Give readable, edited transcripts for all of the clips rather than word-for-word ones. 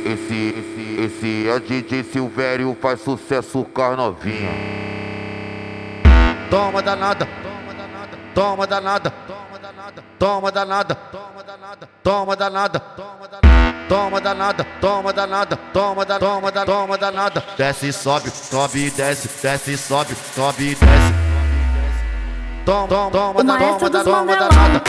Esse é DJ Silvério, faz sucesso com as novinha. Toma danada, toma danada, toma danada, toma danada, toma danada, toma danada, toma danada. Desce, sobe, sobe e desce, desce, sobe, sobe e desce. Toma danada, toma danada,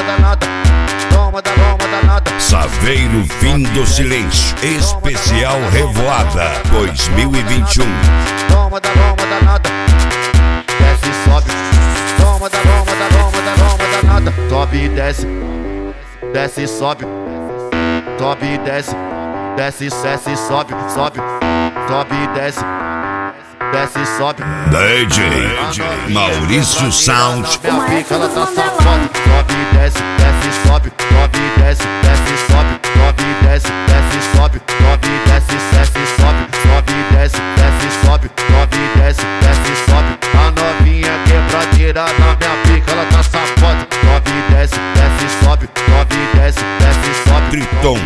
toma danada. Saveiro Fim do Silêncio, especial Revoada 2021. Toma danada, desce, sobe, toma danada, sobe e desce, desce, sobe, sobe e desce, desce, desce, sobe, sobe, sobe e desce, desce, sobe. DJ Maurício Sound. Minha pica ela tá safada, sobe e desce, desce, sobe, sobe e desce, desce, sobe, sobe e desce, desce, sobe, sobe e desce, desce, sobe, sobe e desce, desce, sobe, sobe e desce, desce, sobe. A novinha quebradeira na minha pica ela tá safada, sobe e desce, desce, sobe, sobe e desce, desce, sobe. Triton,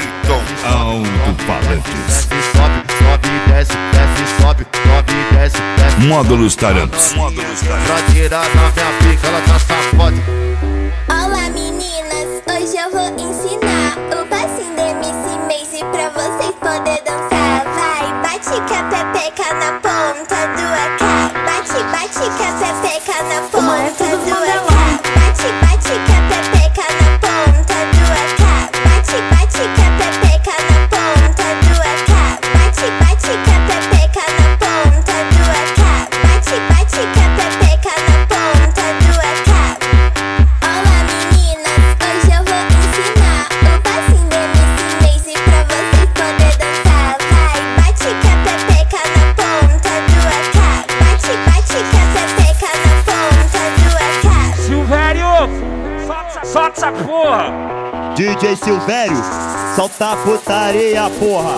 alto-falantes. Desce, sobe, sobe e desce, desce, sobe, sobe e desce, desce. Módulos Tarantos. Quebradeira na minha pica ela tá safada. Olá meninas, hoje eu vou ensinar o passinho da MC Macy pra vocês poderem dançar. Vai, bate com a pepeca na ponta do AK. Bate, bate com a pepeca na ponta do AK. Bate, bate com a pepeca na ponta do AK. Bate, bate com a pepeca na ponta do AK. Bate, bate com a pepeca na ponta do AK. Bate, bate com a pepeca na ponta do AK. Olá meninas, hoje eu vou ensinar o passinho da MC Macy pra vocês poderem dançar. Vai, bate com a pepeca na ponta do AK. Bate, bate com a pepeca na ponta do AK. Silvério, solta essa porra! DJ Silvério, solta a putaria, porra.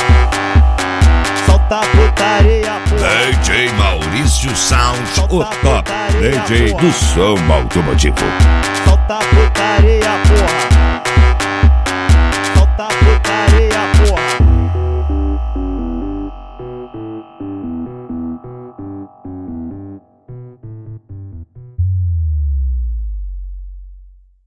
Solta a putaria, porra. DJ Maurício Sound, o top DJ do som automotivo. Solta a putaria, porra.